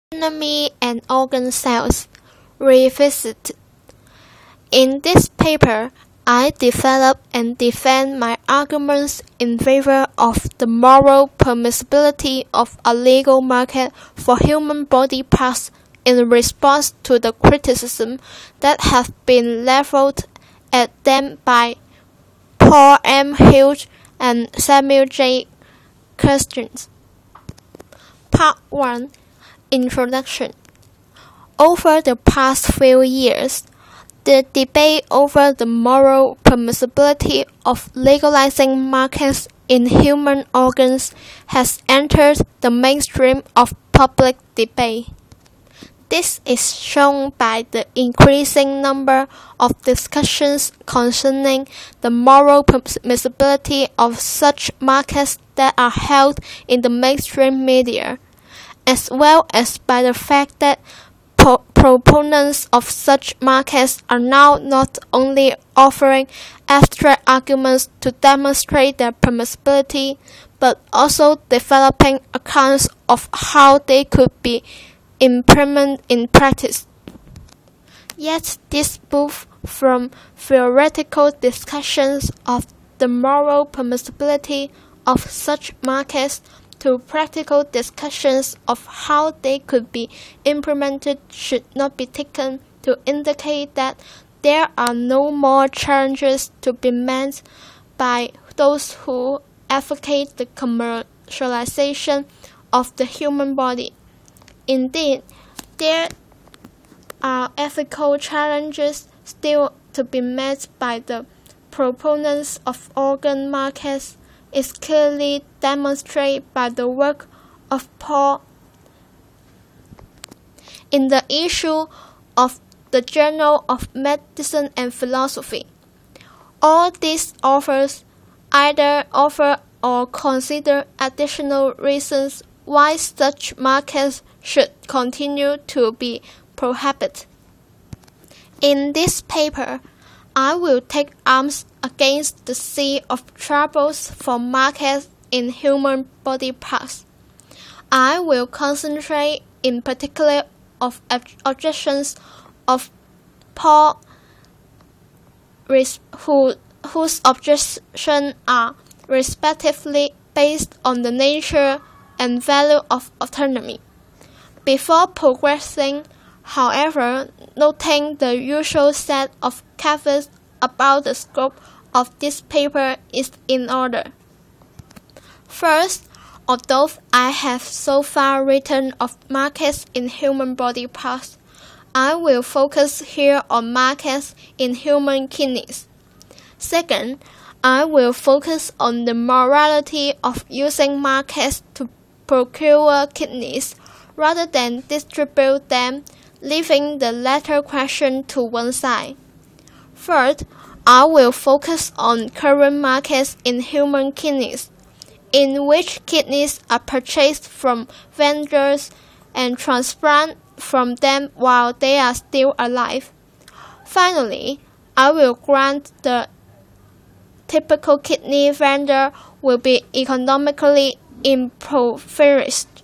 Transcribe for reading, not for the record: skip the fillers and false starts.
Anatomy and Organ Cells Revisited. In this paper, I develop and defend my arguments in favor of the moral permissibility of a legal market for human body parts in response to the criticism that have been leveled at them by Paul M. Hughes and Samuel J. Kirstens. Part 1. Introduction. Over the past few years, the debate over the moral permissibility of legalizing markets in human organs has entered the mainstream of public debate. This is shown by the increasing number of discussions concerning the moral permissibility of such markets that are held in the mainstream media, as well as by the fact that proponents of such markets are now not only offering abstract arguments to demonstrate their permissibility, but also developing accounts of how they could be implemented in practice. Yet this moves from theoretical discussions of the moral permissibility of such markets to practical discussions of how they could be implemented should not be taken to indicate that there are no more challenges to be met by those who advocate the commercialization of the human body. Indeed, there are ethical challenges still to be met by the proponents of organ markets, is clearly demonstrated by the work of Paul in the issue of the Journal of Medicine and Philosophy. All these authors either offer or consider additional reasons why such markets should continue to be prohibited. In this paper, I will take arms against the sea of troubles for markets in human body parts. I will concentrate in particular of objections of Paul, whose objections are respectively based on the nature and value of autonomy. Before progressing, however, noting the usual set of caveats about the scope of this paper is in order. First, although I have so far written of markets in human body parts, I will focus here on markets in human kidneys. Second, I will focus on the morality of using markets to procure kidneys rather than distribute them, leaving the latter question to one side. Third, I will focus on current markets in human kidneys, in which kidneys are purchased from vendors and transplanted from them while they are still alive. Finally, I will grant the typical kidney vendor will be economically impoverished.